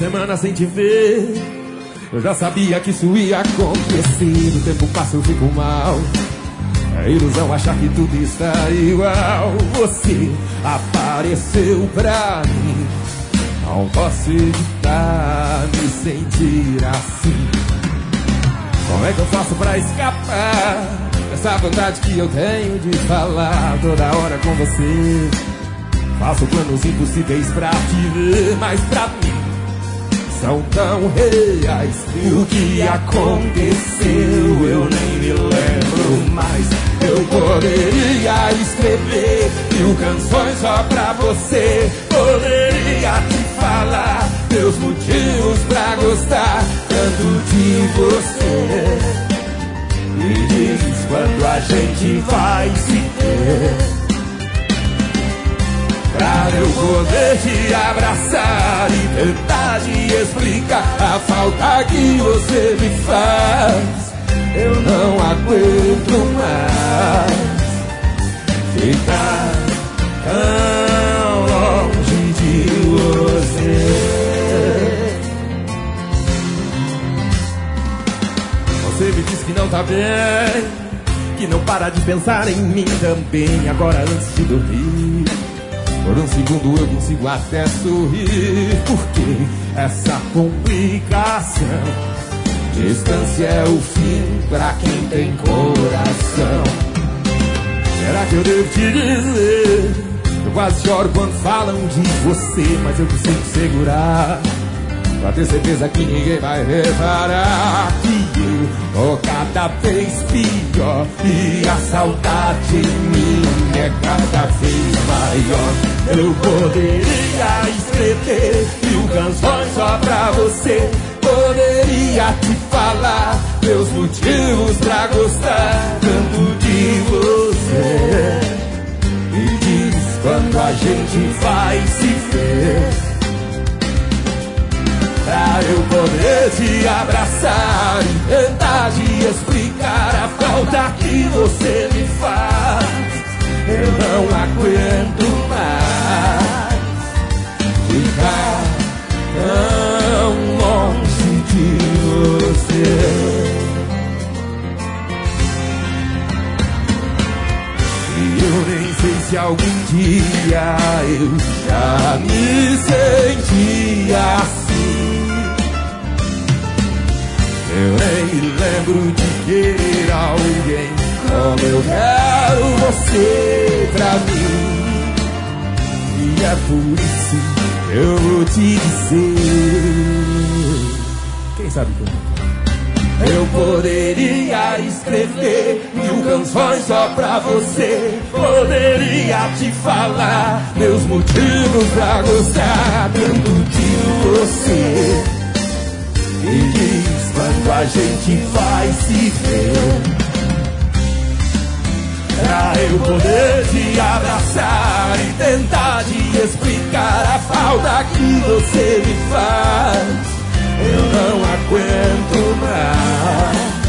semana sem te ver. Eu já sabia que isso ia acontecer. O tempo passa, eu fico mal. É ilusão achar que tudo está igual. Você apareceu pra mim. Não posso evitar me sentir assim. Como é que eu faço pra escapar dessa vontade que eu tenho de falar toda hora com você? Faço planos impossíveis pra te ver, mas pra mim são tão reais. O que aconteceu eu nem me lembro mais. Eu poderia escrever 1000 canções só pra você. Poderia te falar meus motivos pra gostar tanto de você. Me diz quando a gente vai se ver, pra eu poder te abraçar e tentar te explicar a falta que você me faz. Eu não aguento mais ficar tão longe de você. Você me disse que não tá bem, que não para de pensar em mim também. Agora antes de dormir, por um segundo eu consigo até sorrir. Porque essa complicação, distância é o fim pra quem tem coração. Será que eu devo te dizer? Eu quase choro quando falam de você, mas eu consigo segurar, pra ter certeza que ninguém vai reparar que eu tô cada vez pior e a saudade em mim é cada vez maior. Eu poderia escrever 1000 canções só pra você. Poderia te falar meus motivos pra gostar tanto de você. Me diz quando a gente vai se ver, pra eu poder te abraçar e tentar te explicar a falta que você me faz. Eu não aguento mais ficar tão longe de você. E eu nem sei se algum dia eu já me senti assim. Eu nem me lembro de querer alguém como eu quero você pra mim. E é por isso que eu vou te dizer. Quem sabe como? Eu poderia escrever 1000 canções só pra você. Poderia te falar meus motivos pra gostar tanto de você. Me diz quando a gente vai se ver, pra eu poder te abraçar e tentar te explicar a falta que você me faz. Eu não aguento mais